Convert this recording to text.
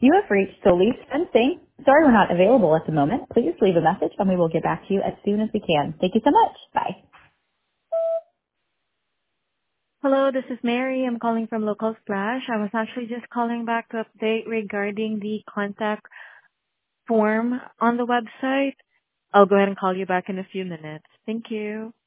You have reached Solis Fencing. Sorry we're not available at the moment. Please leave a message and we will get back to you as soon as we can. Thank you so much. Bye. Hello, this is Mary. I'm calling from Local Splash. I was actually just calling back to update regarding the contact form on the website. I'll go ahead and call you back in a few minutes. Thank you.